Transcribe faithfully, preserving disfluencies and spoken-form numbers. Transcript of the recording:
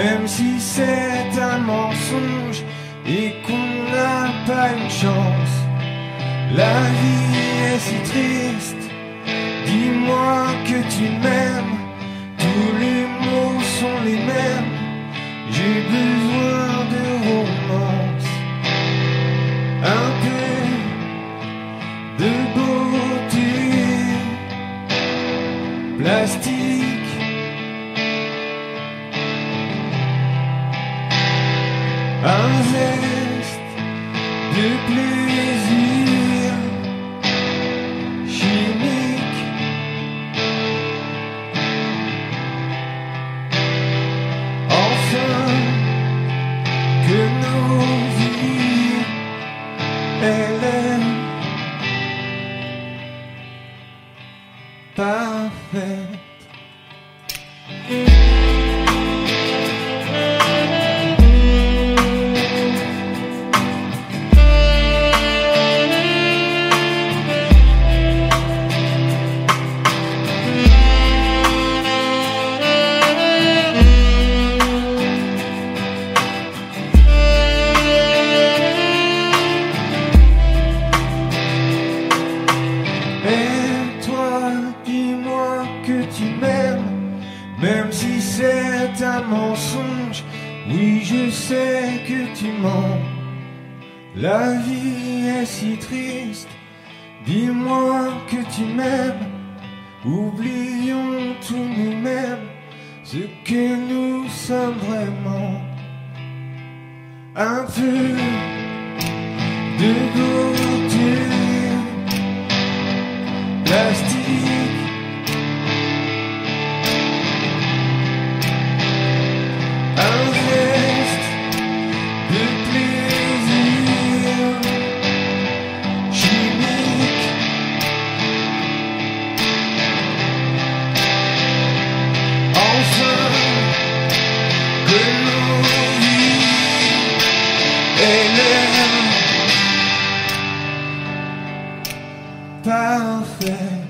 même si c'est un mensonge et qu'on n'a pas une chance. La vie est si triste, dis-moi que tu m'aimes, tous les mots sont les mêmes, j'ai besoin de romance, un peu de beauté plastique, un geste de plaisir chimique, enfin que nos vies elles aiment parfaite. Tu m'aimes, même si c'est un mensonge. Oui, je sais que tu mens. La vie est si triste. Dis-moi que tu m'aimes. Oublions tout nous-mêmes, ce que nous sommes vraiment. Un peu de beauté plastique, un geste de plaisir chimique, enfin que nos vies elles aiment parfait.